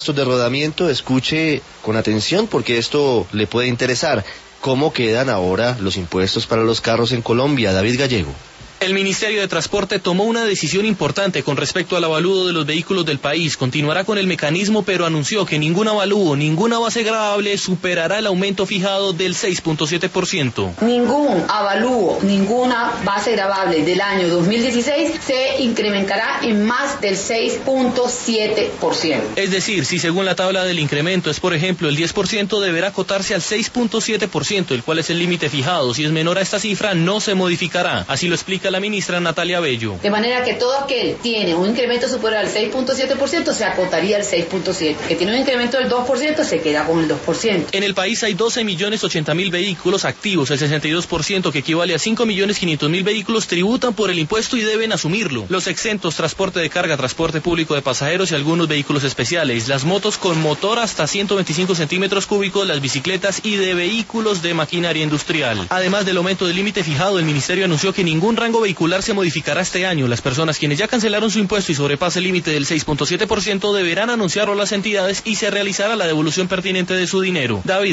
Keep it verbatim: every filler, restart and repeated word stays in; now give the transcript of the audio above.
de rodamiento, escuche con atención porque esto le puede interesar. ¿Cómo quedan ahora los impuestos para los carros en Colombia? David Gallego. El Ministerio de Transporte tomó una decisión importante con respecto al avalúo de los vehículos del país. Continuará con el mecanismo, pero anunció que ningún avalúo, ninguna base gravable superará el aumento fijado del seis punto siete por ciento. Ningún avalúo, ninguna base gravable del año dos mil dieciséis se incrementará en más del seis punto siete por ciento. Es decir, si según la tabla del incremento es, por ejemplo, el diez por ciento, deberá acotarse al seis punto siete por ciento, el cual es el límite fijado. Si es menor a esta cifra, no se modificará. Así lo explica la ministra Natalia Bello. De manera que todo aquel tiene un incremento superior al seis punto siete por ciento se acotaría al seis punto siete por ciento. Que tiene un incremento del dos por ciento se queda con el dos por ciento. En el país hay doce millones ochenta mil vehículos activos. El sesenta y dos por ciento, que equivale a cinco millones quinientos mil vehículos, tributan por el impuesto y deben asumirlo. Los exentos: transporte de carga, transporte público de pasajeros y algunos vehículos especiales. Las motos con motor hasta ciento veinticinco centímetros cúbicos, las bicicletas y de vehículos de maquinaria industrial. Además del aumento del límite fijado, el ministerio anunció que ningún rango vehicular se modificará este año. Las personas quienes ya cancelaron su impuesto y sobrepase el límite del seis punto siete por ciento deberán anunciarlo a las entidades y se realizará la devolución pertinente de su dinero. David.